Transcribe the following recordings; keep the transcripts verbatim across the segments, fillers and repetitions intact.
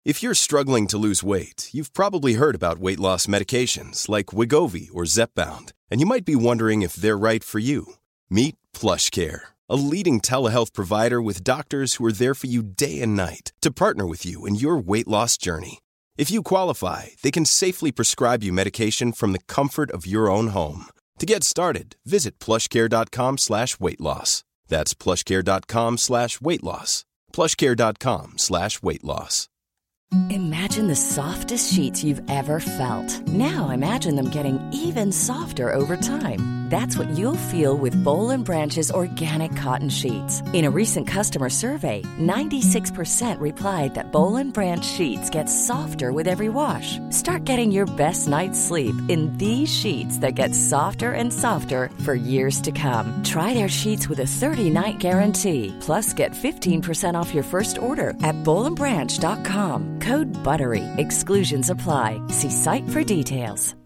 If you're struggling to lose weight, you've probably heard about weight loss medications like Wegovy or Zepbound, and you might be wondering if they're right for you. Meet PlushCare, a leading telehealth provider with doctors who are there for you day and night to partner with you in your weight loss journey. If you qualify, they can safely prescribe you medication from the comfort of your own home. To get started, visit plushcare.com slash weight loss. That's plushcare.com slash weight loss. plushcare.com slash weight loss. Imagine the softest sheets you've ever felt. Now imagine them getting even softer over time. That's what you'll feel with Boll and Branch's organic cotton sheets. In a recent customer survey, ninety-six percent replied that Boll and Branch sheets get softer with every wash. Start getting your best night's sleep in these sheets that get softer and softer for years to come. Try their sheets with a thirty-night guarantee. Plus, get fifteen percent off your first order at boll and branch dot com. Code BUTTERY. Exclusions apply. See site for details.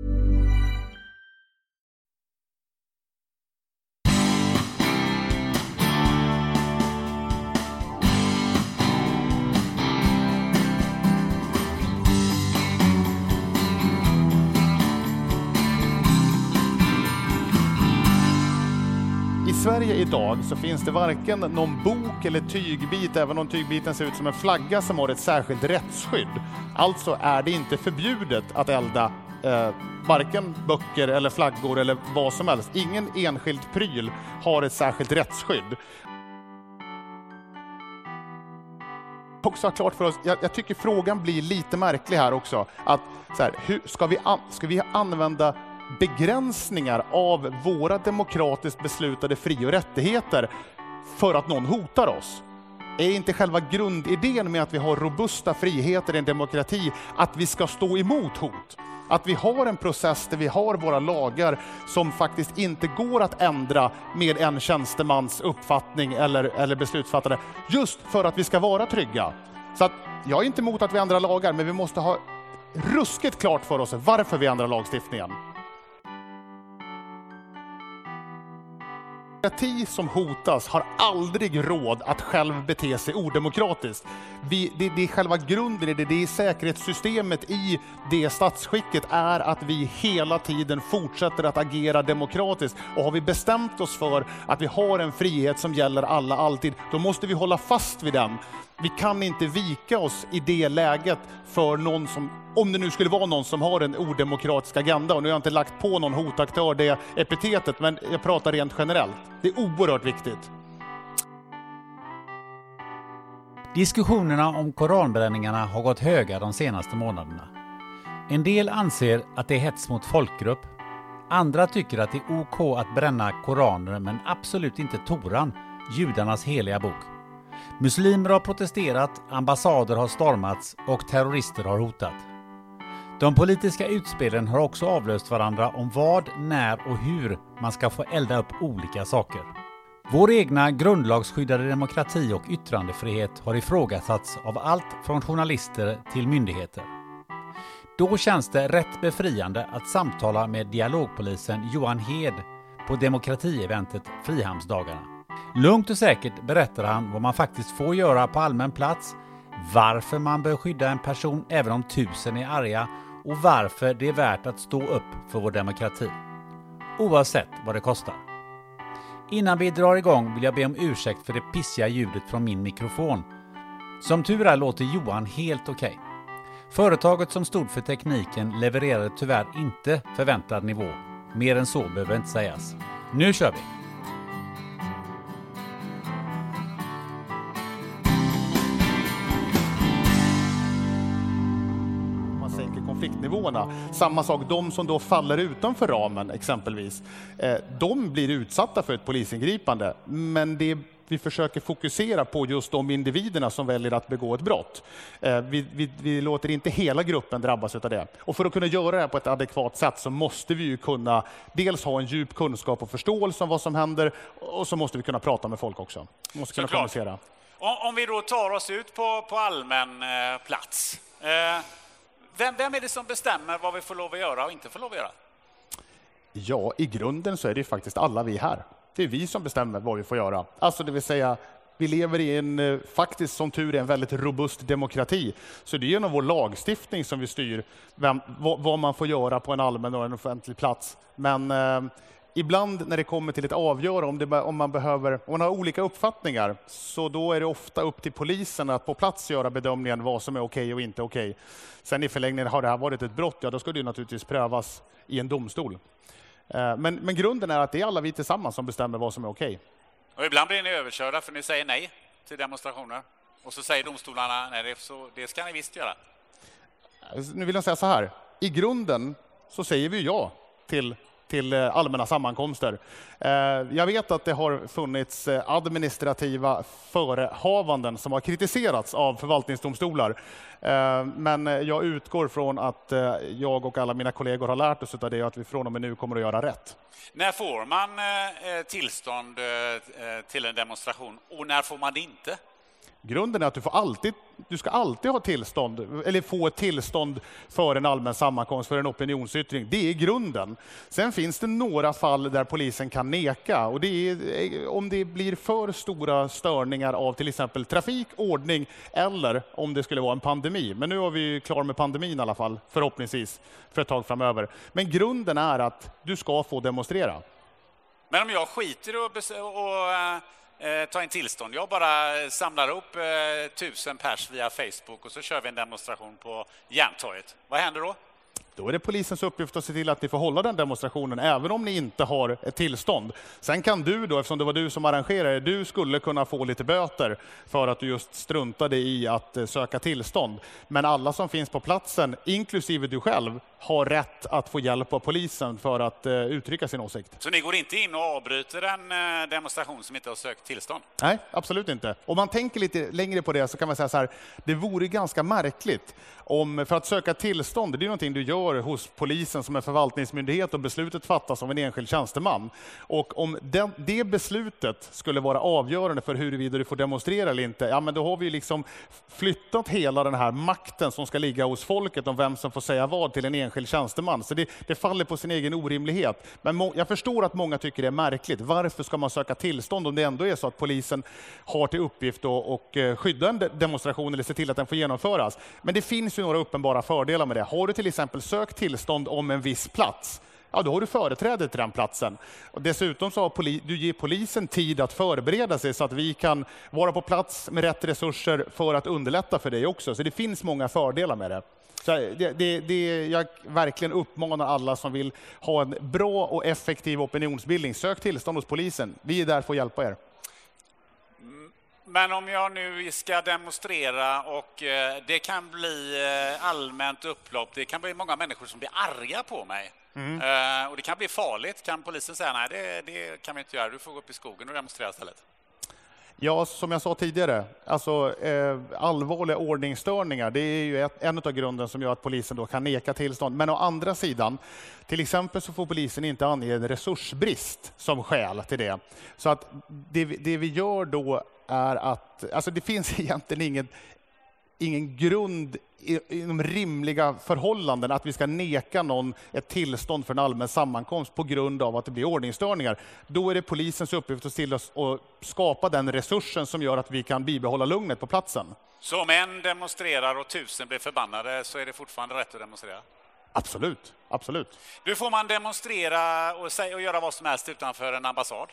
I Sverige idag så finns det varken någon bok eller tygbit, även om tygbiten ser ut som en flagga som har ett särskilt rättsskydd. Alltså är det inte förbjudet att elda eh, varken böcker eller flaggor eller vad som helst. Ingen enskild pryl har ett särskilt rättsskydd. Också klart för oss, jag, jag tycker frågan blir lite märklig här också. Att så här, hur ska vi, an, ska vi använda begränsningar av våra demokratiskt beslutade fri- och rättigheter för att någon hotar oss? Är inte själva grundidén med att vi har robusta friheter i en demokrati att vi ska stå emot hot? Att vi har en process där vi har våra lagar som faktiskt inte går att ändra med en tjänstemans uppfattning eller, eller beslutsfattare, just för att vi ska vara trygga. Så att jag är inte emot att vi ändrar lagar, men vi måste ha ruskigt klart för oss varför vi ändrar lagstiftningen. Demokrati som hotas har aldrig råd att själv bete sig odemokratiskt. Vi, det, det är själva grunden, det, det är säkerhetssystemet i det statsskicket är att vi hela tiden fortsätter att agera demokratiskt. Och har vi bestämt oss för att vi har en frihet som gäller alla alltid, då måste vi hålla fast vid den. Vi kan inte vika oss i det läget för någon som, om det nu skulle vara någon som har en odemokratisk agenda. Och nu har jag inte lagt på någon hotaktör det epitetet, men jag pratar rent generellt. Det är oerhört viktigt. Diskussionerna om koranbränningarna har gått höga de senaste månaderna. En del anser att det är hets mot folkgrupp. Andra tycker att det är OK att bränna koraner, men absolut inte Toran, judarnas heliga bok. Muslimer har protesterat, ambassader har stormats och terrorister har hotat. De politiska utspelen har också avlöst varandra om vad, när och hur man ska få elda upp olika saker. Vår egna grundlagsskyddade demokrati och yttrandefrihet har ifrågasatts av allt från journalister till myndigheter. Då känns det rätt befriande att samtala med dialogpolisen Johan Hed på demokratieventet Frihamnsdagarna. Lugnt och säkert berättar han vad man faktiskt får göra på allmän plats, varför man bör skydda en person även om tusen är arga och varför det är värt att stå upp för vår demokrati. Oavsett vad det kostar. Innan vi drar igång vill jag be om ursäkt för det pissiga ljudet från min mikrofon. Som tur är låter Johan helt okej. Företaget som stod för tekniken levererade tyvärr inte förväntad nivå. Mer än så behöver inte sägas. Nu kör vi! Konfliktnivåerna. Samma sak, de som då faller utanför ramen exempelvis, eh, de blir utsatta för ett polisingripande, men det vi försöker fokusera på just de individerna som väljer att begå ett brott. Eh, vi, vi, vi låter inte hela gruppen drabbas av det. Och för att kunna göra det här på ett adekvat sätt så måste vi ju kunna dels ha en djup kunskap och förståelse om vad som händer, och så måste vi kunna prata med folk också. Vi måste kunna kommunicera. Om vi då tar oss ut på, på allmän eh, plats, eh, Vem, vem är det som bestämmer vad vi får lov att göra och inte får lov att göra? Ja, i grunden så är det faktiskt alla vi här. Det är vi som bestämmer vad vi får göra. Alltså det vill säga Vi lever i en, faktiskt som tur är, en väldigt robust demokrati. Så det är genom vår lagstiftning som vi styr vem, vad, vad man får göra på en allmän och en offentlig plats. Men eh, ibland när det kommer till ett avgöra om, det, om, man behöver, om man har olika uppfattningar, så då är det ofta upp till polisen att på plats göra bedömningen vad som är okej och inte okej. Sen i förlängningen, har det här varit ett brott, ja då ska det naturligtvis prövas i en domstol. Eh, men, men grunden är att det är alla vi tillsammans som bestämmer vad som är okej. Och ibland blir ni överkörda för ni säger nej till demonstrationer. Och så säger domstolarna, nej det, så, det ska ni visst göra. Nu vill jag säga så här, i grunden så säger vi ja till, till allmänna sammankomster. Jag vet att det har funnits administrativa förehavanden som har kritiserats av förvaltningsdomstolar. Men jag utgår från att jag och alla mina kollegor har lärt oss av det, att vi från och med nu kommer att göra rätt. När får man tillstånd till en demonstration och när får man det inte? Grunden är att du, får alltid, du ska alltid ha tillstånd, eller få ett tillstånd för en allmän sammankomst, för en opinionsyttring. Det är grunden. Sen finns det några fall där polisen kan neka. Och det är om det blir för stora störningar av till exempel trafik, ordning eller om det skulle vara en pandemi. Men nu har vi klar med pandemin i alla fall, förhoppningsvis, för ett tag framöver. Men grunden är att du ska få demonstrera. Men om jag skiter och... och Eh, ta in tillstånd. Jag bara samlar upp eh, tusen pers via Facebook och så kör vi en demonstration på Järntorget. Vad händer då? Då är det polisens uppgift att se till att ni får hålla den demonstrationen även om ni inte har ett tillstånd. Sen kan du då, eftersom det var du som arrangerade, du skulle kunna få lite böter för att du just struntade i att söka tillstånd. Men alla som finns på platsen, inklusive du själv, har rätt att få hjälp av polisen för att uh, uttrycka sin åsikt. Så ni går inte in och avbryter en uh, demonstration som inte har sökt tillstånd? Nej, absolut inte. Om man tänker lite längre på det så kan man säga så här, det vore ganska märkligt om, för att söka tillstånd, det är någonting du gör hos polisen som en förvaltningsmyndighet och beslutet fattas av en enskild tjänsteman. Och om den, det beslutet skulle vara avgörande för huruvida du får demonstrera eller inte, ja men då har vi liksom flyttat hela den här makten som ska ligga hos folket om vem som får säga vad till en enskild tjänsteman. Så det, det faller på sin egen orimlighet. Men må, jag förstår att många tycker det är märkligt. Varför ska man söka tillstånd om det ändå är så att polisen har till uppgift att och skydda en demonstration eller se till att den får genomföras? Men det finns ju några uppenbara fördelar med det. Har du till exempel sökt tillstånd om en viss plats, ja då har du företräde till den platsen. Och dessutom så har poli- du ger polisen tid att förbereda sig så att vi kan vara på plats med rätt resurser för att underlätta för dig också. Så det finns många fördelar med det. Så det, det, det, jag verkligen uppmanar alla som vill ha en bra och effektiv opinionsbildning. Sök tillstånd hos polisen. Vi är där för att hjälpa er. Men om jag nu ska demonstrera och eh, det kan bli eh, allmänt upplopp, det kan bli många människor som blir arga på mig. Mm. Eh, och det kan bli farligt. Kan polisen säga nej, det, det kan vi inte göra, du får gå upp i skogen och demonstrera istället? Ja, som jag sa tidigare, alltså eh, allvarliga ordningsstörningar, det är ju ett, en av grunden som gör att polisen då kan neka tillstånd. Men å andra sidan, till exempel så får polisen inte ange en resursbrist som skäl till det. Så att det, det vi gör då är att, alltså det finns egentligen ingen, ingen grund inom rimliga förhållanden att vi ska neka någon ett tillstånd för en allmän sammankomst på grund av att det blir ordningsstörningar. Då är det polisens uppgift att till oss och skapa den resursen som gör att vi kan bibehålla lugnet på platsen. Så om en demonstrerar och tusen blir förbannade så är det fortfarande rätt att demonstrera? Absolut, absolut. Du, får man demonstrera och, säga, och göra vad som helst utanför en ambassad?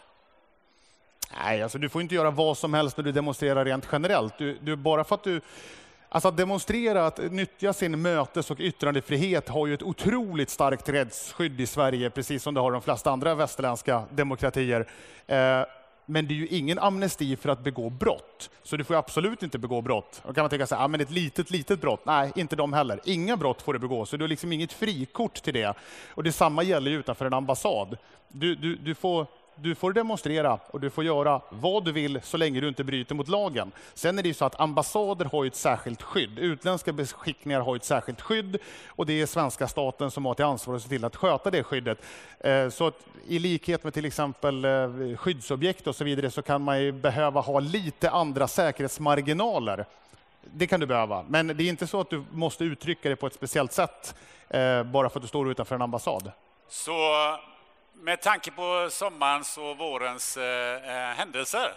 Nej, alltså du får inte göra vad som helst när du demonstrerar rent generellt. Du, du, bara för att du... Alltså att demonstrera, att nyttja sin mötes- och yttrandefrihet har ju ett otroligt starkt rättsskydd i Sverige, precis som det har de flesta andra västerländska demokratier. Eh, men det är ju ingen amnesti för att begå brott. Så du får absolut inte begå brott. Då kan man tänka sig, ja men ett litet, litet brott. Nej, inte de heller. Inga brott får du begå, så du har liksom inget frikort till det. Och detsamma gäller ju utanför en ambassad. Du, du, du får... Du får demonstrera och du får göra vad du vill så länge du inte bryter mot lagen. Sen är det ju så att ambassader har ett särskilt skydd. Utländska beskickningar har ett särskilt skydd och det är svenska staten som har till ansvar att se till att sköta det skyddet. Så att i likhet med till exempel skyddsobjekt och så vidare så kan man ju behöva ha lite andra säkerhetsmarginaler. Det kan du behöva, men det är inte så att du måste uttrycka det på ett speciellt sätt bara för att du står utanför en ambassad. Så... Med tanke på sommarens och vårens eh, händelser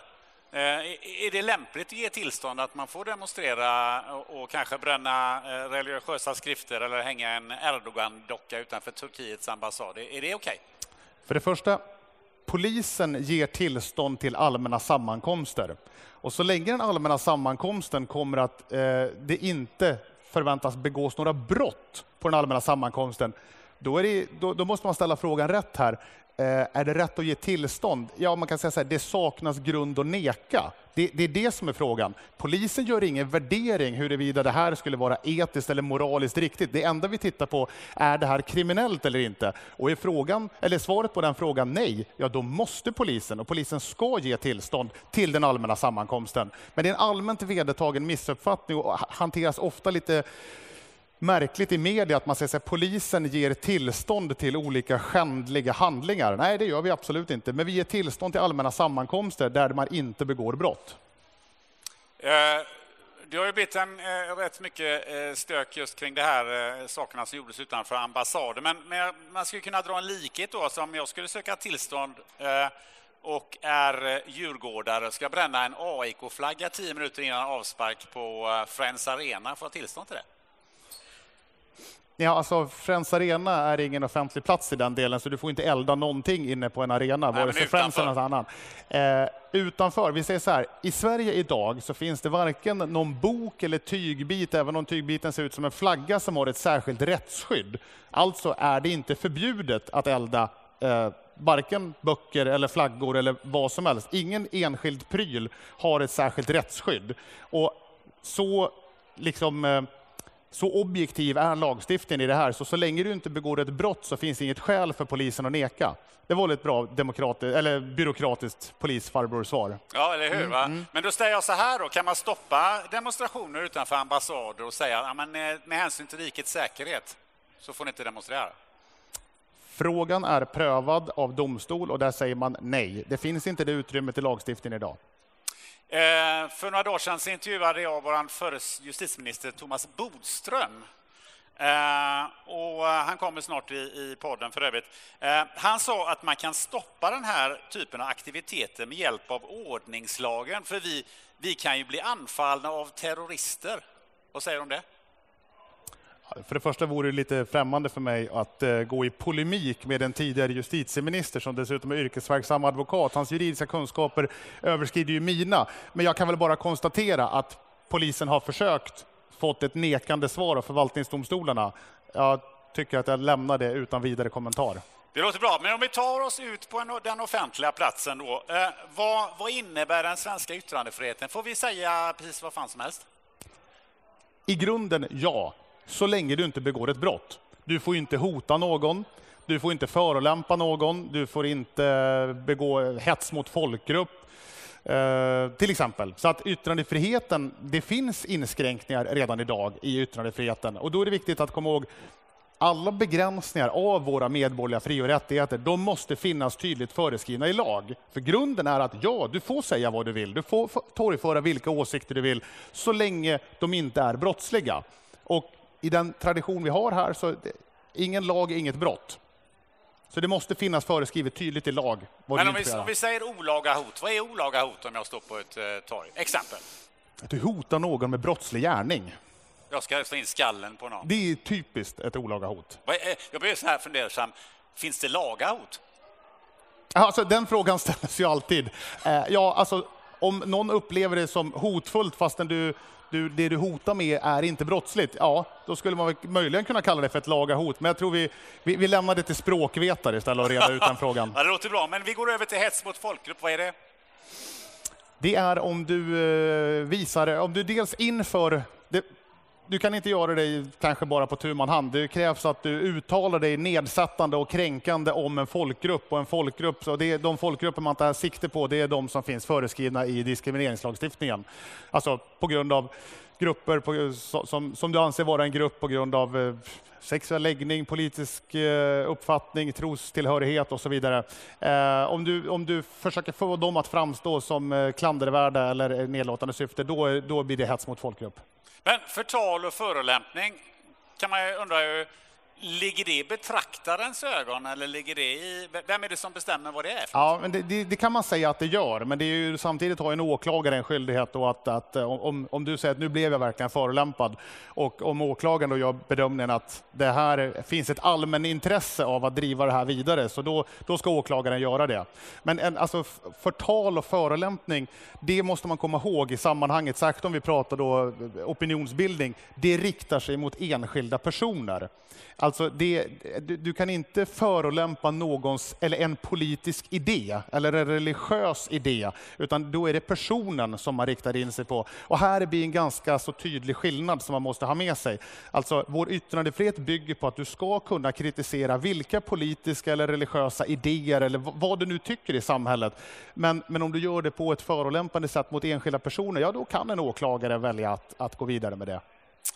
Är det lämpligt att ge tillstånd att man får demonstrera och kanske bränna religiösa skrifter eller hänga en Erdogan-docka utanför Turkiets ambassad? Är det okej? För det första, polisen ger tillstånd till allmänna sammankomster. Och så länge den allmänna sammankomsten kommer att eh, det inte förväntas begås några brott på den allmänna sammankomsten, då, är det, då, då måste man ställa frågan rätt här. Eh, är det rätt att ge tillstånd? Ja, man kan säga så här, det saknas grund att neka. Det, det är det som är frågan. Polisen gör ingen värdering huruvida det här skulle vara etiskt eller moraliskt riktigt. Det enda vi tittar på, är det här kriminellt eller inte? Och är frågan, eller svaret på den frågan nej, ja då måste polisen, och polisen ska ge tillstånd till den allmänna sammankomsten. Men det är en allmänt vedertagen missuppfattning och hanteras ofta lite märkligt i media att man säger att polisen ger tillstånd till olika skändliga handlingar. Nej, det gör vi absolut inte. Men vi ger tillstånd till allmänna sammankomster där man inte begår brott. Eh, det har ju blivit en, eh, rätt mycket eh, stök just kring det här eh, sakerna som gjordes utanför ambassaden. Men, men man skulle kunna dra en likhet då, som jag skulle söka tillstånd eh, och är eh, djurgårdare, ska bränna en A I K-flagga tio minuter innan avspark på eh, Friends Arena. Får jag tillstånd till det? Ja, alltså Friends Arena är ingen offentlig plats i den delen, så du får inte elda någonting inne på en arena, vare sig Friends eller något annat. Eh, utanför, vi säger så här, i Sverige idag så finns det varken någon bok eller tygbit, även om tygbiten ser ut som en flagga som har ett särskilt rättsskydd. Alltså är det inte förbjudet att elda eh, varken böcker eller flaggor eller vad som helst. Ingen enskild pryl har ett särskilt rättsskydd. Och så liksom... Eh, Så objektiv är lagstiftningen i det här, så så länge du inte begår ett brott så finns det inget skäl för polisen att neka. Det var ett bra demokratiskt, eller byråkratiskt polisfarbror-svar. Ja, eller hur? Va? Mm. Men då ställer jag så här då, kan man stoppa demonstrationer utanför ambassader och säga att ja, med hänsyn till rikets säkerhet så får ni inte demonstrera? Frågan är prövad av domstol och där säger man nej. Det finns inte det utrymmet i lagstiftningen idag. Eh, för några dagar sedan så intervjuade jag vår förre justitieminister Thomas Bodström. Eh, och han kommer snart i, i podden för övrigt. Eh, han sa att man kan stoppa den här typen av aktiviteter med hjälp av ordningslagen. För vi, vi kan ju bli anfallna av terrorister. Vad säger du om det? För det första vore det lite främmande för mig att uh, gå i polemik med en tidigare justitieminister som dessutom är yrkesverksam advokat. Hans juridiska kunskaper överskrider ju mina. Men jag kan väl bara konstatera att polisen har försökt fått ett nekande svar av förvaltningsdomstolarna. Jag tycker att jag lämnar det utan vidare kommentar. Det låter bra, men om vi tar oss ut på en, den offentliga platsen då. Eh, vad, vad innebär den svenska yttrandefriheten? Får vi säga precis vad fan som helst? I grunden, ja. Så länge du inte begår ett brott. Du får inte hota någon, du får inte förolämpa någon, du får inte begå hets mot folkgrupp, eh, till exempel. Så att yttrandefriheten, det finns inskränkningar redan idag i yttrandefriheten. Och då är det viktigt att komma ihåg, alla begränsningar av våra medborgerliga fri- och rättigheter, de måste finnas tydligt föreskrivna i lag. För grunden är att ja, du får säga vad du vill, du får torgföra vilka åsikter du vill, så länge de inte är brottsliga. Och i den tradition vi har här så det, ingen lag är inget brott. Så det måste finnas föreskrivet tydligt i lag. Vad Men om vi, om vi säger olaga hot, vad är olaga hot om jag står på ett eh, torg? Exempel. Att du hotar någon med brottslig gärning. Jag ska slå in skallen på någon. Det är typiskt ett olaga hot. Jag blir så här fundersam. Finns det laga hot? Alltså, den frågan ställs ju alltid. Eh, ja, alltså, om någon upplever det som hotfullt fastän du Du, det du hotar med är inte brottsligt, ja, då skulle man möjligen kunna kalla det för ett laga hot. Men jag tror vi, vi, vi lämnar det till språkvetare istället och reda ut den frågan. Ja, det låter bra, men vi går över till hets mot folkgrupp. Vad är det? Det är om du eh, visar, om du dels inför... Det, du kan inte göra det kanske bara på tu man hand. Det krävs att du uttalar dig nedsättande och kränkande om en folkgrupp. Och en folkgrupp, så det är de folkgrupper man tar sikte på, det är de som finns föreskrivna i diskrimineringslagstiftningen. Alltså på grund av grupper på, som, som du anser vara en grupp på grund av eh, sexuell läggning, politisk eh, uppfattning, trostillhörighet och så vidare. Eh, om, du, om du försöker få dem att framstå som eh, klandervärda eller nedlåtande syfte, då, då blir det hets mot folkgrupp. Men förtal och förolämpning kan man ju undra ju, ligger det i betraktarens ögon eller ligger det i... Vem är det som bestämmer vad det är? Ja, men det, det, det kan man säga att det gör, men det är ju, samtidigt har en åklagare en skyldighet då att, att om, om du säger att nu blev jag verkligen förolämpad och om åklagaren då gör bedömningen att det här finns ett allmän intresse av att driva det här vidare, så då, då ska åklagaren göra det. Men en, alltså förtal och förolämpning, det måste man komma ihåg i sammanhanget, särskilt om vi pratar då opinionsbildning, det riktar sig mot enskilda personer. Alltså det, du, du kan inte förolämpa någons eller en politisk idé eller en religiös idé, utan då är det personen som man riktar in sig på. Och här blir en ganska så tydlig skillnad som man måste ha med sig. Alltså vår yttrandefrihet bygger på att du ska kunna kritisera vilka politiska eller religiösa idéer eller vad du nu tycker i samhället. Men, men om du gör det på ett förolämpande sätt mot enskilda personer, ja då kan en åklagare välja att, att gå vidare med det.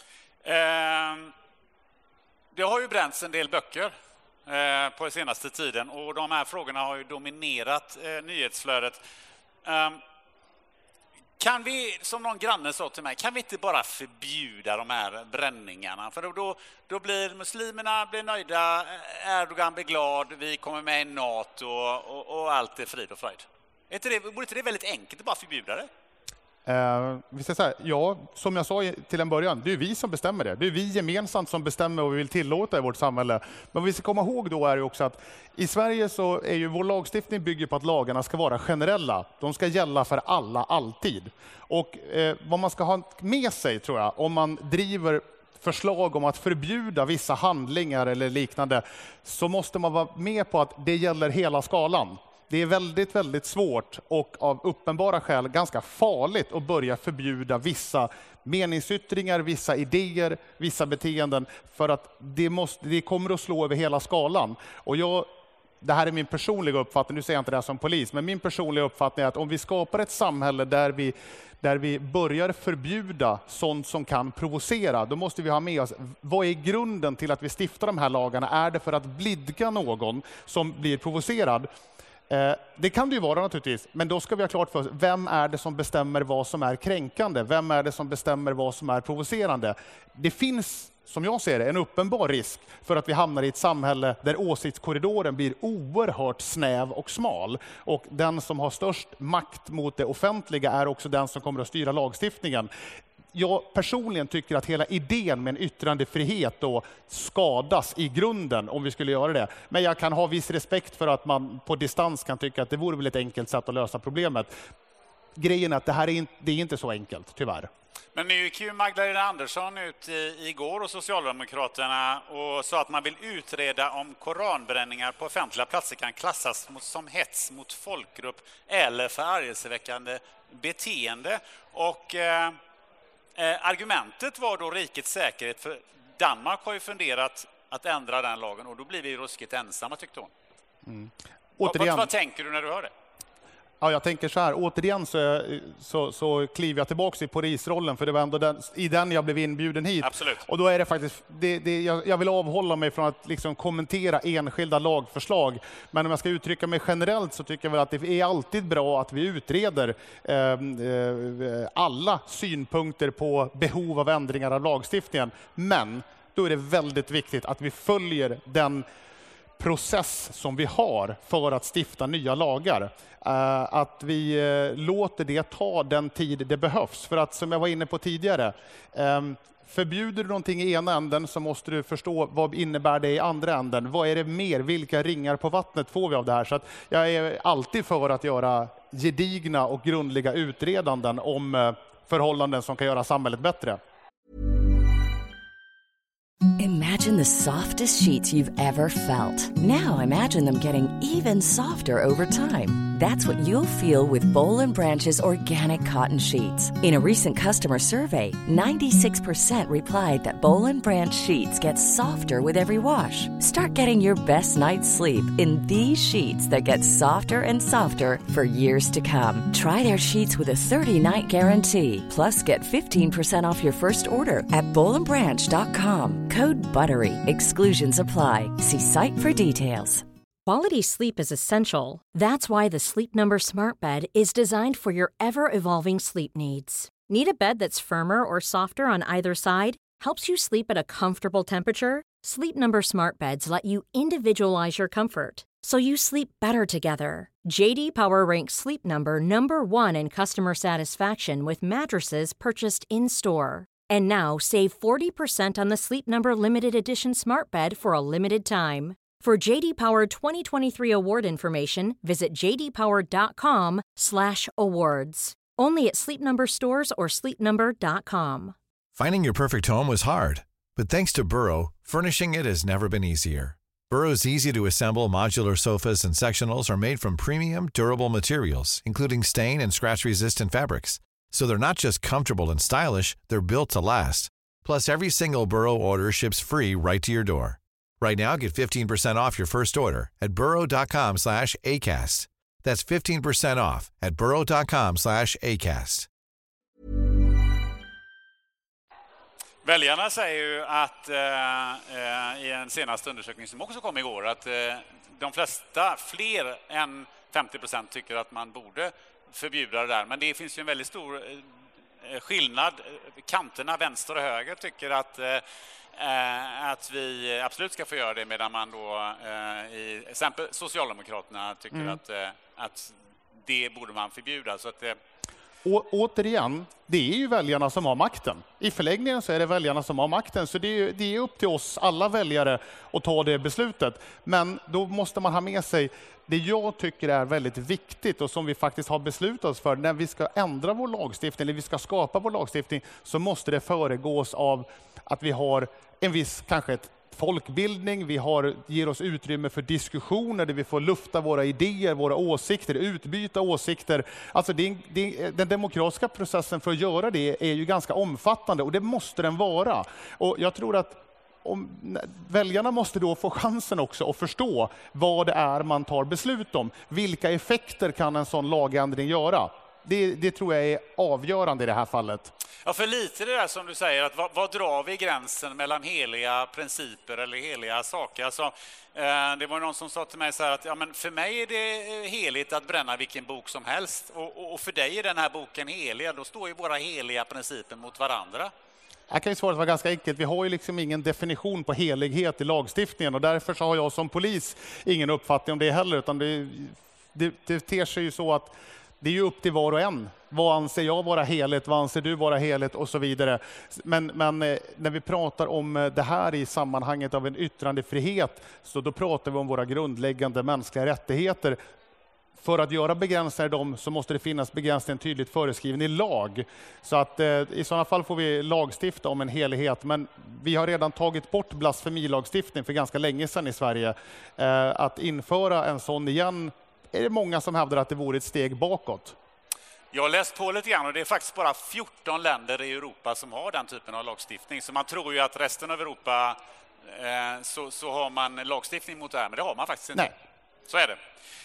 Um... Det har ju bränts en del böcker eh, på senaste tiden och de här frågorna har ju dominerat eh, nyhetsflödet. Um, kan vi, som någon granne sa till mig, kan vi inte bara förbjuda de här bränningarna? För då, då, då blir muslimerna blir nöjda, Erdogan blir glad, vi kommer med i NATO och, och, och allt är frid och fröjd. Är inte det, borde inte det väldigt enkelt att bara förbjuda det? Uh, vi ska säga, ja, som jag sa till en början, det är vi som bestämmer det. Det är vi gemensamt som bestämmer vad vi vill tillåta i vårt samhälle. Men vad vi ska komma ihåg då är ju också att i Sverige så är ju vår lagstiftning bygger på att lagarna ska vara generella. De ska gälla för alla, alltid. Och eh, vad man ska ha med sig, tror jag, om man driver förslag om att förbjuda vissa handlingar eller liknande, så måste man vara med på att det gäller hela skalan. Det är väldigt, väldigt svårt och av uppenbara skäl ganska farligt att börja förbjuda vissa meningsyttringar, vissa idéer, vissa beteenden, för att det, måste, det kommer att slå över hela skalan. Och jag, det här är min personliga uppfattning, nu säger jag inte det här som polis, men min personliga uppfattning är att om vi skapar ett samhälle där vi, där vi börjar förbjuda sånt som kan provocera, då måste vi ha med oss, vad är grunden till att vi stiftar de här lagarna? Är det för att blidka någon som blir provocerad? Det kan det ju vara naturligtvis, men då ska vi ha klart för oss, vem är det som bestämmer vad som är kränkande? Vem är det som bestämmer vad som är provocerande? Det finns, som jag ser det, en uppenbar risk för att vi hamnar i ett samhälle där åsiktskorridoren blir oerhört snäv och smal. Och den som har störst makt mot det offentliga är också den som kommer att styra lagstiftningen. Jag personligen tycker att hela idén med en yttrandefrihet då skadas i grunden om vi skulle göra det. Men jag kan ha viss respekt för att man på distans kan tycka att det vore väl ett enkelt sätt att lösa problemet. Grejen är att det här är inte, det är inte så enkelt, tyvärr. Men nu gick ju Magdalena Andersson ut igår och Socialdemokraterna och sa att man vill utreda om koranbränningar på offentliga platser kan klassas som hets mot folkgrupp eller förargelseväckande beteende. Och eh, eh, argumentet var då rikets säkerhet, för Danmark har ju funderat att ändra den lagen och då blir vi ruskigt ensamma, tyckte hon. Mm. Återigen. Vad, vad tänker du när du hör det? Ja, jag tänker så här, återigen så, så, så kliver jag tillbaka i polisrollen, för det var ändå den, i den jag blev inbjuden hit. Absolut. Och då är det faktiskt, det, det, jag, jag vill avhålla mig från att liksom kommentera enskilda lagförslag. Men om jag ska uttrycka mig generellt så tycker jag väl att det är alltid bra att vi utreder eh, eh, alla synpunkter på behov av ändringar av lagstiftningen. Men då är det väldigt viktigt att vi följer den process som vi har för att stifta nya lagar. Uh, att vi uh, låter det ta den tid det behövs. För att, som jag var inne på tidigare, um, förbjuder du någonting i ena änden så måste du förstå vad innebär det i andra änden. Vad är det mer? Vilka ringar på vattnet får vi av det här? Så att jag är alltid för att göra gedigna och grundliga utredanden om uh, förhållanden som kan göra samhället bättre. Imagine the softest sheets you've ever felt. Now imagine them getting even softer over time. That's what you'll feel with Boll and Branch's organic cotton sheets. In a recent customer survey, ninety-six percent replied that Boll and Branch sheets get softer with every wash. Start getting your best night's sleep in these sheets that get softer and softer for years to come. Try their sheets with a thirty-night guarantee. Plus, get fifteen percent off your first order at boll and branch dot com. Code BUTTERY. Exclusions apply. See site for details. Quality sleep is essential. That's why the Sleep Number Smart Bed is designed for your ever-evolving sleep needs. Need a bed that's firmer or softer on either side? helps you sleep at a comfortable temperature, Sleep Number smart beds let you individualize your comfort, so you sleep better together. J D Power ranks Sleep Number number one in customer satisfaction with mattresses purchased in-store. And now, save forty percent on the Sleep Number Limited Edition smart bed for a limited time. For J D Power twenty twenty-three award information, visit j d power dot com slash awards. Only at Sleep Number stores or sleep number dot com. Finding your perfect home was hard, but thanks to Burrow, furnishing it has never been easier. Burrow's easy-to-assemble modular sofas and sectionals are made from premium, durable materials, including stain and scratch-resistant fabrics. So they're not just comfortable and stylish, they're built to last. Plus, every single Burrow order ships free right to your door. Right now, get fifteen percent off your first order at burrow dot com slash acast. That's fifteen percent off at burrow dot com slash acast. Väljarna säger ju att eh, i en senaste undersökning som också kom igår att eh, de flesta, fler än femtio procent, tycker att man borde förbjuda det där. Men det finns ju en väldigt stor eh, skillnad. Kanterna, vänster och höger, tycker att, eh, att vi absolut ska få göra det, medan man då eh, i exempel Socialdemokraterna tycker mm. att, eh, att det borde man förbjuda. Så att, eh, Å, återigen, det är ju väljarna som har makten. I förlängningen så är det väljarna som har makten, så det är, det är upp till oss alla väljare att ta det beslutet. Men då måste man ha med sig det jag tycker är väldigt viktigt och som vi faktiskt har beslutat oss för. När vi ska ändra vår lagstiftning, eller vi ska skapa vår lagstiftning, så måste det föregås av att vi har en viss, kanske ett folkbildning, vi har, ger oss utrymme för diskussioner där vi får lufta våra idéer, våra åsikter, utbyta åsikter. Alltså det, det, den demokratiska processen för att göra det är ju ganska omfattande, och det måste den vara. Och jag tror att om, väljarna måste då få chansen också att förstå vad det är man tar beslut om. Vilka effekter kan en sån lagändring göra? Det, det tror jag är avgörande i det här fallet. Ja, för lite det där som du säger, att vad, vad drar vi gränsen mellan heliga principer eller heliga saker? Alltså, eh, det var någon som sa till mig så här att ja, men för mig är det heligt att bränna vilken bok som helst, och, och, och för dig är den här boken helig. Då står ju våra heliga principer mot varandra. Jag kan ju svara att det var ganska enkelt. Vi har ju liksom ingen definition på helighet i lagstiftningen, och därför så har jag som polis ingen uppfattning om det heller, utan det, det, det ter sig ju så att det är ju upp till var och en. Vad anser jag vara heligt? Vad anser du vara heligt? Och så vidare. Men, men när vi pratar om det här i sammanhanget av en yttrandefrihet, så då pratar vi om våra grundläggande mänskliga rättigheter. För att göra begränsningar i dem så måste det finnas begränsningar tydligt föreskriven i lag. Så att eh, i sådana fall får vi lagstifta om en helighet. Men vi har redan tagit bort blasfemilagstiftning för ganska länge sedan i Sverige. Eh, att införa en sån igen är det många som hävdar att det vore ett steg bakåt. Jag har läst på lite grann, och det är faktiskt bara fjorton länder i Europa som har den typen av lagstiftning. Så man tror ju att resten av Europa eh, så, så har man lagstiftning mot det här, men det har man faktiskt inte. Nej. Så är det.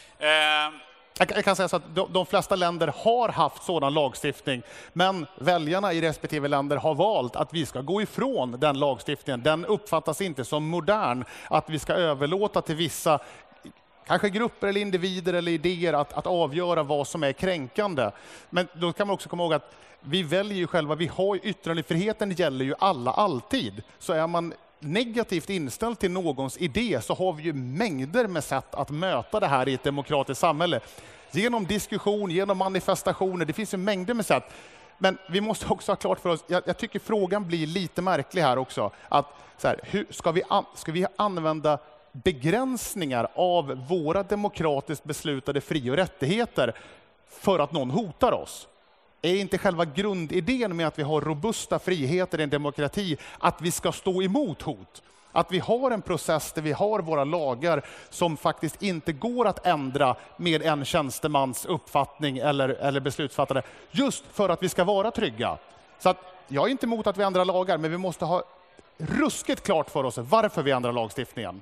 Eh, Jag kan säga så att de, de flesta länder har haft sådan lagstiftning, men väljarna i respektive länder har valt att vi ska gå ifrån den lagstiftningen. Den uppfattas inte som modern, att vi ska överlåta till vissa kanske grupper eller individer eller idéer att, att avgöra vad som är kränkande. Men då kan man också komma ihåg att vi väljer ju själva, vi har ju, yttrandefriheten gäller ju alla alltid. Så är man negativt inställd till någons idé, så har vi ju mängder med sätt att möta det här i ett demokratiskt samhälle. Genom diskussion, genom manifestationer, det finns ju mängder med sätt. Men vi måste också ha klart för oss, jag, jag tycker frågan blir lite märklig här också, att så här, hur ska vi, an, ska vi använda begränsningar av våra demokratiskt beslutade fri- och rättigheter för att någon hotar oss? Är inte själva grundidén med att vi har robusta friheter i en demokrati att vi ska stå emot hot? Att vi har en process där vi har våra lagar som faktiskt inte går att ändra med en tjänstemans uppfattning eller, eller beslutsfattare, just för att vi ska vara trygga. Så att jag är inte emot att vi ändrar lagar, men vi måste ha ruskigt klart för oss varför vi ändrar lagstiftningen.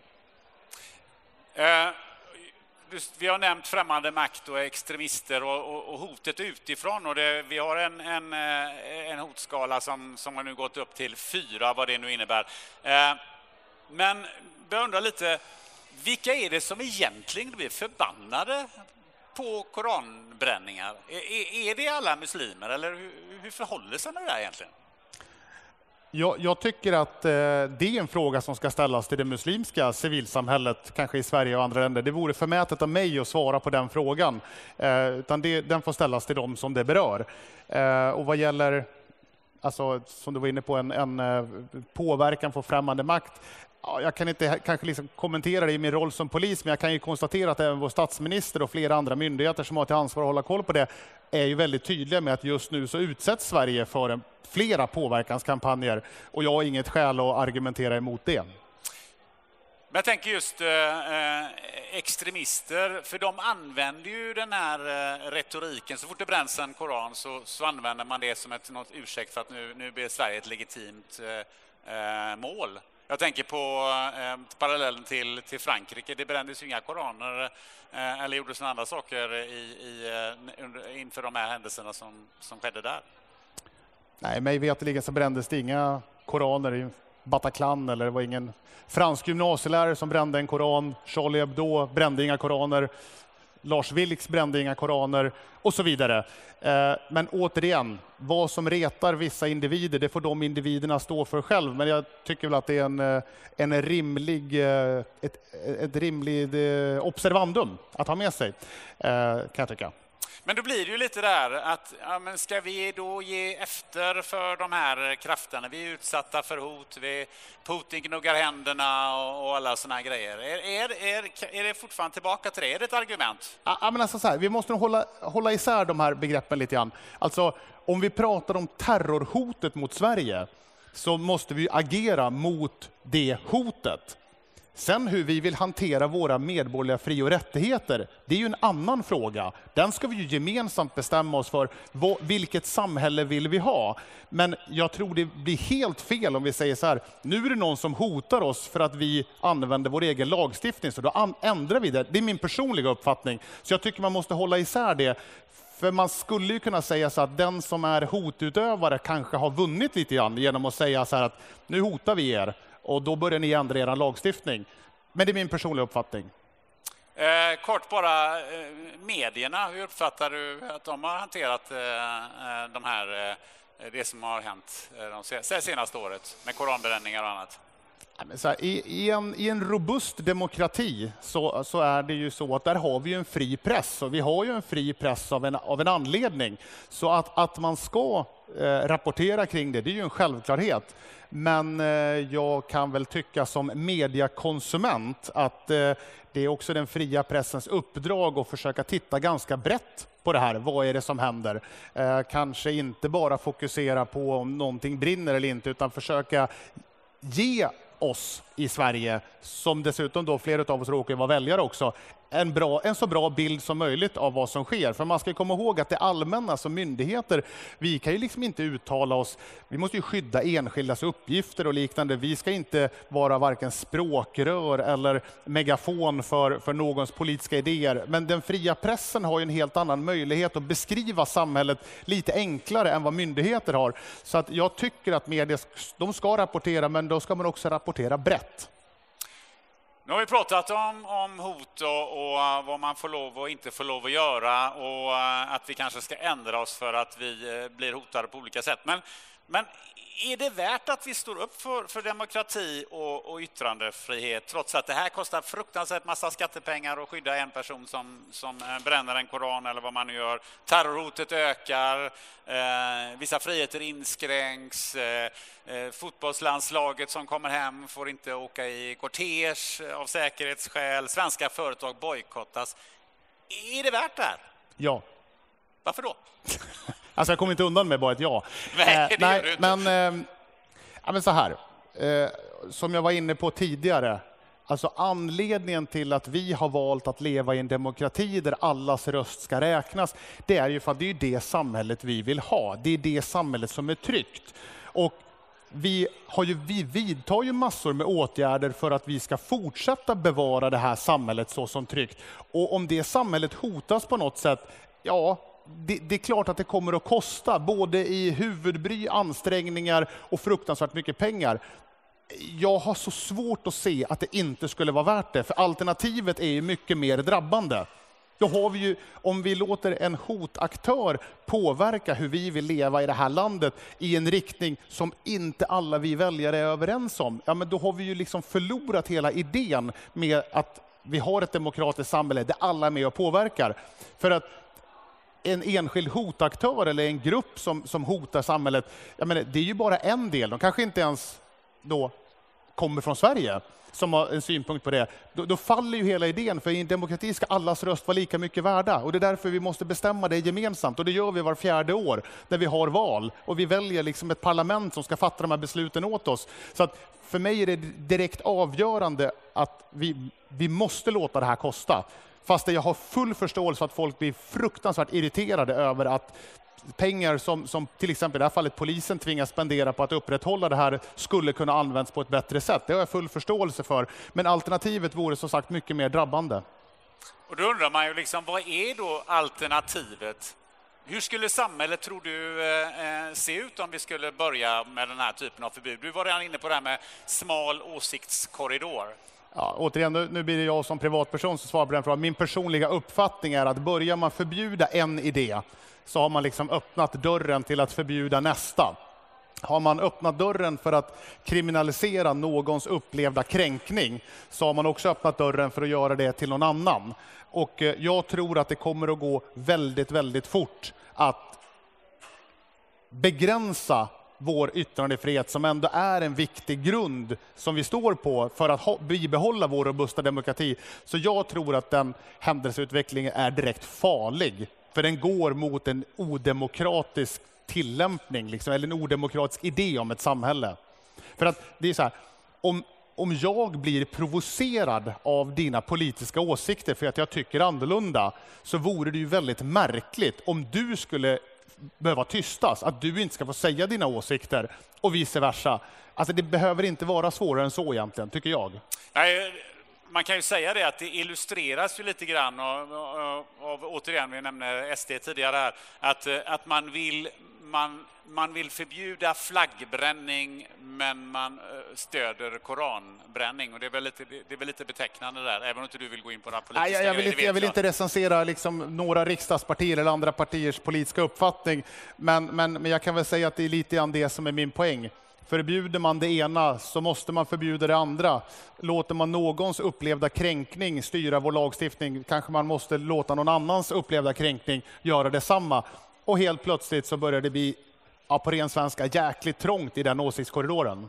Eh, vi har nämnt främmande makt och extremister och, och, och hotet utifrån. Och det, vi har en, en, en hotskala som, som har nu gått upp till fyra, vad det nu innebär. Eh, men jag undrar lite, vilka är det som egentligen blir förbannade på koranbränningar? Är, är det alla muslimer, eller hur, hur förhåller sig det där egentligen? Jag, jag tycker att eh, det är en fråga som ska ställas till det muslimska civilsamhället, kanske i Sverige och andra länder. Det vore förmätet av mig att svara på den frågan, eh, utan det, den får ställas till dem som det berör. Eh, och vad gäller, alltså, som du var inne på, en, en eh, påverkan på främmande makt. Ja, jag kan inte kanske liksom kommentera det i min roll som polis, men jag kan ju konstatera att även vår statsminister och flera andra myndigheter som har till ansvar att hålla koll på det är ju väldigt tydliga med att just nu så utsätts Sverige för en, flera påverkanskampanjer, och jag har inget skäl att argumentera emot det. Men jag tänker just eh, extremister, för de använder ju den här eh, retoriken. Så fort det bränns en koran så, så använder man det som ett något ursäkt för att nu, nu blir Sverige ett legitimt eh, mål. Jag tänker på eh, parallellen till, till Frankrike. Det brändes ju inga koraner eh, eller gjordes några andra saker i, i, under, inför de här händelserna som, som skedde där. Nej, mig vetligen så brändes det inga koraner i Bataclan, eller det var ingen fransk gymnasielärare som brände en koran. Charlie Hebdo brände inga koraner. Lars Vilks brände inga koraner och så vidare. Men återigen, vad som retar vissa individer, det får de individerna stå för själv. Men jag tycker väl att det är en, en rimlig, ett, ett rimligt observandum att ha med sig, kan jag tycka. Men då blir det ju lite där att ja, men ska vi då ge efter för de här krafterna? Vi är utsatta för hot, vi, Putin gnuggar händerna och, och alla såna här grejer. Är, är, är, är det fortfarande tillbaka till det? Är det ett argument? Ja, men alltså så här, vi måste nog hålla, hålla isär de här begreppen lite grann. Alltså, om vi pratar om terrorhotet mot Sverige så måste vi agera mot det hotet. Sen hur vi vill hantera våra medborgerliga fri- och rättigheter, det är ju en annan fråga. Den ska vi ju gemensamt bestämma oss för. Vilket samhälle vill vi ha? Men jag tror det blir helt fel om vi säger så här, nu är det någon som hotar oss för att vi använder vår egen lagstiftning, så då ändrar vi det. Det är min personliga uppfattning. Så jag tycker man måste hålla isär det. För man skulle ju kunna säga så att den som är hotutövare kanske har vunnit lite grann genom att säga så här att nu hotar vi er. Och då börjar ni ändra er lagstiftning. Men det är min personliga uppfattning. Eh, kort bara, eh, medierna, hur uppfattar du att de har hanterat eh, de här, eh, det som har hänt eh, de senaste året med koranbränningar och annat? Så här, i, i, en, I en robust demokrati så, så är det ju så att där har vi ju en fri press. Och vi har ju en fri press av en, av en anledning. Så att, att man ska eh, rapportera kring det, det är ju en självklarhet. Men eh, jag kan väl tycka som mediakonsument att eh, det är också den fria pressens uppdrag att försöka titta ganska brett på det här. Vad är det som händer? Eh, kanske inte bara fokusera på om någonting brinner eller inte, utan försöka ge oss i Sverige, som dessutom då flera av oss råkar vara väljare också, en, bra, en så bra bild som möjligt av vad som sker. För man ska komma ihåg att det allmänna som myndigheter, vi kan ju liksom inte uttala oss, vi måste ju skydda enskildas uppgifter och liknande. Vi ska inte vara varken språkrör eller megafon för, för någons politiska idéer. Men den fria pressen har ju en helt annan möjlighet att beskriva samhället lite enklare än vad myndigheter har. Så att jag tycker att media, de ska rapportera, men då ska man också rapportera brett. Nu har vi pratat om, om hot och, och vad man får lov och inte får lov att göra, och att vi kanske ska ändra oss för att vi blir hotade på olika sätt. Men, men är det värt att vi står upp för, för demokrati och, och yttrandefrihet, trots att det här kostar fruktansvärt massa skattepengar att skydda en person som, som bränner en koran eller vad man nu gör? Terrorhotet ökar, eh, vissa friheter inskränks, eh, eh, fotbollslandslaget som kommer hem får inte åka i kortege av säkerhetsskäl, svenska företag bojkottas. Är det värt det här? Ja. Varför då? Alltså jag kommer inte undan med bara ett ja. Nej, det eh, gör du inte. Men, eh, ja, men så här, eh, som jag var inne på tidigare, alltså anledningen till att vi har valt att leva i en demokrati där allas röst ska räknas, det är ju för att det är det samhället vi vill ha. Det är det samhället som är tryggt. Och vi, har ju, vi vidtar ju massor med åtgärder för att vi ska fortsätta bevara det här samhället så som tryggt. Och om det samhället hotas på något sätt, ja, Det, det är klart att det kommer att kosta, både i huvudbry, ansträngningar och fruktansvärt mycket pengar. Jag har så svårt att se att det inte skulle vara värt det, för alternativet är ju mycket mer drabbande. Då har vi ju, om vi låter en hotaktör påverka hur vi vill leva i det här landet i en riktning som inte alla vi väljare är överens om, ja, men då har vi ju liksom förlorat hela idén med att vi har ett demokratiskt samhälle där alla är med och påverkar. För att en enskild hotaktör eller en grupp som, som hotar samhället, jag menar, det är ju bara en del. De kanske inte ens då kommer från Sverige som har en synpunkt på det. Då, då faller ju hela idén, för i en demokrati ska allas röst vara lika mycket värda. Och det är därför vi måste bestämma det gemensamt. Och det gör vi var fjärde år när vi har val. Och vi väljer liksom ett parlament som ska fatta de här besluten åt oss. Så att för mig är det direkt avgörande att vi, vi måste låta det här kosta. Fast jag har full förståelse för att folk blir fruktansvärt irriterade över att pengar som, som till exempel i det här fallet polisen tvingas spendera på att upprätthålla det här skulle kunna användas på ett bättre sätt. Det har jag full förståelse för. Men alternativet vore som sagt mycket mer drabbande. Och då undrar man ju liksom, vad är då alternativet? Hur skulle samhället, tror du, eh, se ut om vi skulle börja med den här typen av förbud? Du var redan inne på det här med smal åsiktskorridor. Ja, återigen, nu, nu blir det jag som privatperson som svarar på den frågan. Min personliga uppfattning är att börjar man förbjuda en idé så har man liksom öppnat dörren till att förbjuda nästa. Har man öppnat dörren för att kriminalisera någons upplevda kränkning så har man också öppnat dörren för att göra det till någon annan. Och eh, jag tror att det kommer att gå väldigt, väldigt fort att begränsa vår yttrandefrihet som ändå är en viktig grund som vi står på för att ha, bibehålla vår robusta demokrati. Så jag tror att den händelseutvecklingen är direkt farlig. För den går mot en odemokratisk tillämpning, liksom, eller en odemokratisk idé om ett samhälle. För att det är så här, om, om jag blir provocerad av dina politiska åsikter för att jag tycker annorlunda, så vore det ju väldigt märkligt om du skulle behöva tystas, att du inte ska få säga dina åsikter och vice versa. Alltså det behöver inte vara svårare än så egentligen, tycker jag. Nej, man kan ju säga det att det illustreras ju lite grann av, av, av återigen, vi nämnde S D tidigare här, att, att man vill man, man vill förbjuda flaggbränning men man stöder koranbränning, och det är väl lite, det är väl lite betecknande där, även om inte du vill gå in på några politiska. Nej, jag, vill inte, jag vill inte recensera liksom några riksdagspartier eller andra partiers politiska uppfattning, men, men, men jag kan väl säga att det är lite grann det som är min poäng. Förbjuder man det ena så måste man förbjuda det andra. Låter man någons upplevda kränkning styra vår lagstiftning, kanske man måste låta någon annans upplevda kränkning göra detsamma. Och helt plötsligt så börjar det bli, ja, på ren svenska, jäkligt trångt i den åsiktskorridoren.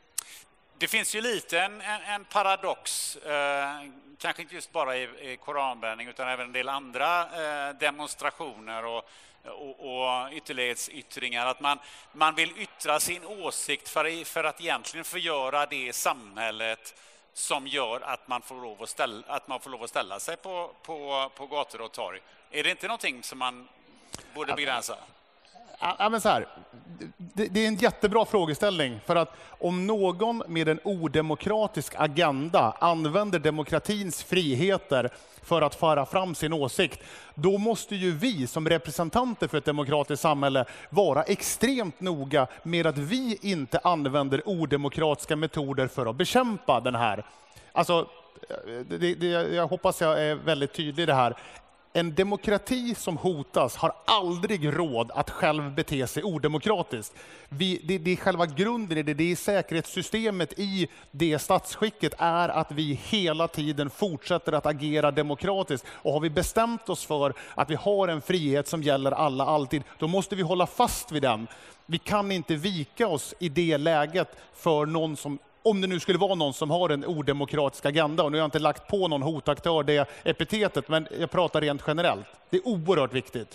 Det finns ju lite en, en, en paradox, eh, kanske inte just bara i, i koranbränning utan även en del andra eh, demonstrationer och Och, och ytterlighetsyttringar, att man, man vill yttra sin åsikt för, för att egentligen förgöra det samhället som gör att man får lov att ställa, att man får lov att ställa sig på, på, på gator och torg. Är det inte någonting som man borde begränsa? Ja, men så här, det, det är en jättebra frågeställning, för att om någon med en odemokratisk agenda använder demokratins friheter för att föra fram sin åsikt, då måste ju vi som representanter för ett demokratiskt samhälle vara extremt noga med att vi inte använder odemokratiska metoder för att bekämpa den här. Alltså, det, det, jag hoppas jag är väldigt tydlig i det här. En demokrati som hotas har aldrig råd att själv bete sig odemokratiskt. Vi, det, det är själva grunden i det, det är säkerhetssystemet i det statsskicket är att vi hela tiden fortsätter att agera demokratiskt. Och har vi bestämt oss för att vi har en frihet som gäller alla alltid, då måste vi hålla fast vid den. Vi kan inte vika oss i det läget för någon som, om det nu skulle vara någon som har en odemokratisk agenda, och nu har jag inte lagt på någon hotaktör det epitetet, men jag pratar rent generellt. Det är oerhört viktigt.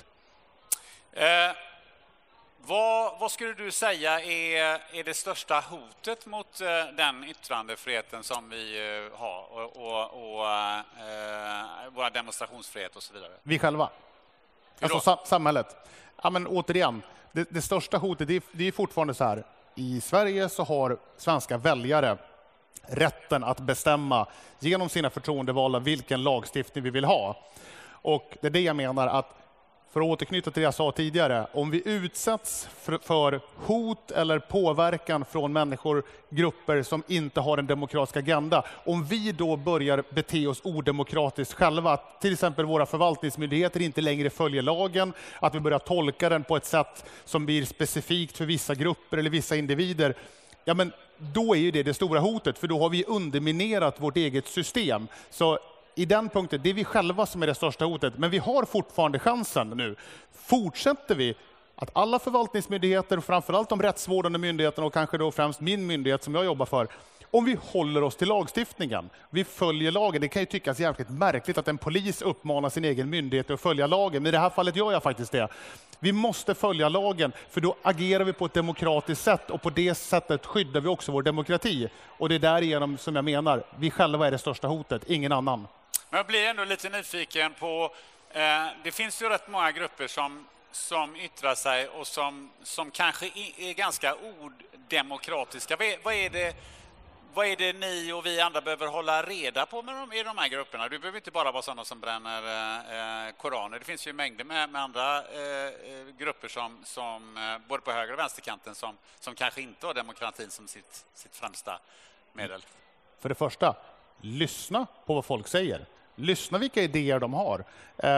Eh, vad, vad skulle du säga är, är det största hotet mot eh, den yttrandefriheten som vi eh, har och, och, och eh, våra demonstrationsfrihet och så vidare? Vi själva. Alltså sam- samhället. Ja, men återigen, det, det största hotet, det är, det är fortfarande så här. I Sverige så har svenska väljare rätten att bestämma genom sina förtroendevalda vilken lagstiftning vi vill ha. Och det är det jag menar, att för att återknyta till det jag sa tidigare, om vi utsätts för, för hot eller påverkan från människor, grupper som inte har en demokratisk agenda, om vi då börjar bete oss odemokratiskt själva, att till exempel våra förvaltningsmyndigheter inte längre följer lagen, att vi börjar tolka den på ett sätt som blir specifikt för vissa grupper eller vissa individer, ja men då är ju det det stora hotet, för då har vi underminerat vårt eget system. Så i den punkten, det är vi själva som är det största hotet, men vi har fortfarande chansen nu. Fortsätter vi att alla förvaltningsmyndigheter, framförallt de rättsvårdande myndigheterna och kanske då främst min myndighet som jag jobbar för, om vi håller oss till lagstiftningen, vi följer lagen. Det kan ju tyckas jävligt märkligt att en polis uppmanar sin egen myndighet att följa lagen, men i det här fallet gör jag faktiskt det. Vi måste följa lagen, för då agerar vi på ett demokratiskt sätt och på det sättet skyddar vi också vår demokrati. Och det är därigenom som jag menar, vi själva är det största hotet, ingen annan. Men jag blir ändå lite nyfiken på, eh, det finns ju rätt många grupper som, som yttrar sig och som, som kanske är ganska odemokratiska. Vad är, vad är det... Vad är det ni och vi andra behöver hålla reda på med de, i de här grupperna? Du behöver inte bara vara sådana som bränner eh, koraner. Det finns ju mängder med, med andra eh, grupper som, som eh, både på höger- och vänsterkanten som, som kanske inte har demokratin som sitt, sitt främsta medel. För det första, lyssna på vad folk säger. Lyssna vilka idéer de har. Eh,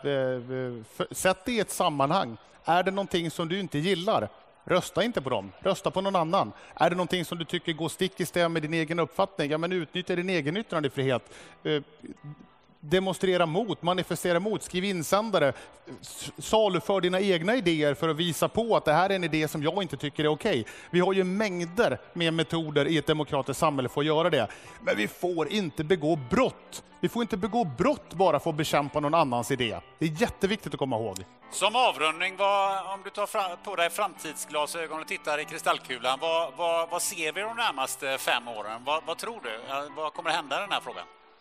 eh, sätt det i ett sammanhang. Är det någonting som du inte gillar? Rösta inte på dem. Rösta på någon annan. Är det någonting som du tycker går stick i stäv med din egen uppfattning? Ja, men utnyttja din egen yttrandefrihet. Eh, demonstrera mot, manifestera mot, skriv insändare. Saluför dina egna idéer för att visa på att det här är en idé som jag inte tycker är okej. Vi har ju mängder med metoder i ett demokratiskt samhälle för att göra det. Men vi får inte begå brott. Vi får inte begå brott bara för att bekämpa någon annans idé. Det är jätteviktigt att komma ihåg. Som avrundning, vad, om du tar fram, på dig framtidsglasögon och tittar i kristallkulan, vad, vad, vad ser vi de närmaste fem åren? Vad, vad tror du? Vad kommer hända i den här frågan?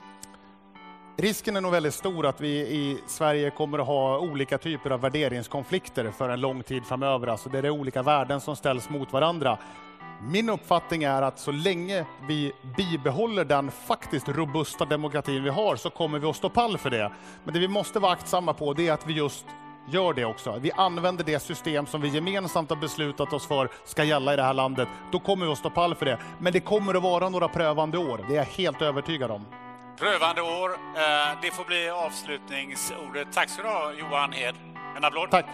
Risken är nog väldigt stor att vi i Sverige kommer att ha olika typer av värderingskonflikter för en lång tid framöver. Alltså det är olika värden som ställs mot varandra. Min uppfattning är att så länge vi bibehåller den faktiskt robusta demokratin vi har så kommer vi att stå pall för det. Men det vi måste vara aktsamma på det är att vi just gör det också. Vi använder det system som vi gemensamt har beslutat oss för ska gälla i det här landet. Då kommer vi att stå pall för det. Men det kommer att vara några prövande år. Det är jag helt övertygad om. Prövande år, eh, det får bli avslutningsordet. Tack så du ha, Johan Hed. En applåd. Tack.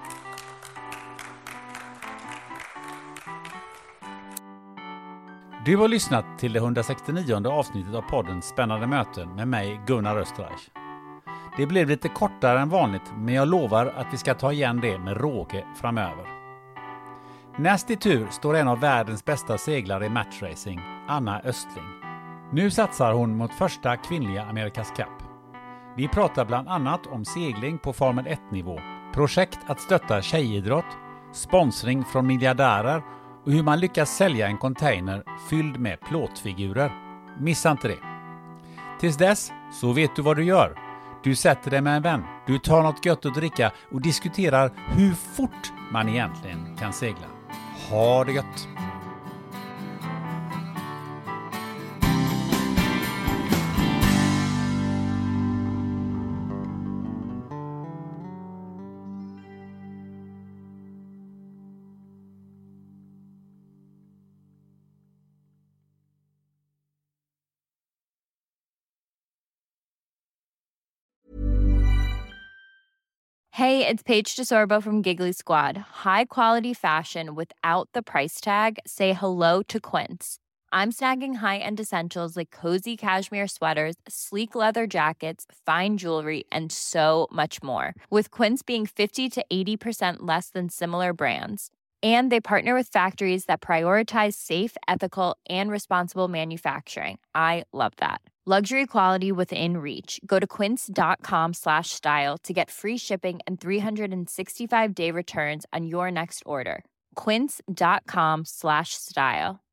Du har lyssnat till det hundrasextionionde avsnittet av podden Spännande möten med mig, Gunnar Österreich. Det blev lite kortare än vanligt, men jag lovar att vi ska ta igen det med råge framöver. Näst i tur står en av världens bästa seglare i matchracing, Anna Östling. Nu satsar hon mot första kvinnliga Amerikas Cup. Vi pratar bland annat om segling på Formel ett-nivå, projekt att stötta tjejidrott, sponsring från miljardärer och hur man lyckas sälja en container fylld med plåtfigurer. Missa inte det. Tills dess så vet du vad du gör. Du sätter dig med en vän, du tar något gött att dricka och diskuterar hur fort man egentligen kan segla. Ha det gött! Hey, it's Paige DeSorbo from Giggly Squad. High quality fashion without the price tag. Say hello to Quince. I'm snagging high-end essentials like cozy cashmere sweaters, sleek leather jackets, fine jewelry, and so much more. With Quince being fifty to eighty percent less than similar brands. And they partner with factories that prioritize safe, ethical, and responsible manufacturing. I love that. Luxury quality within reach. Go to quince.com slash style to get free shipping and three sixty-five day returns on your next order. Quince.com slash style.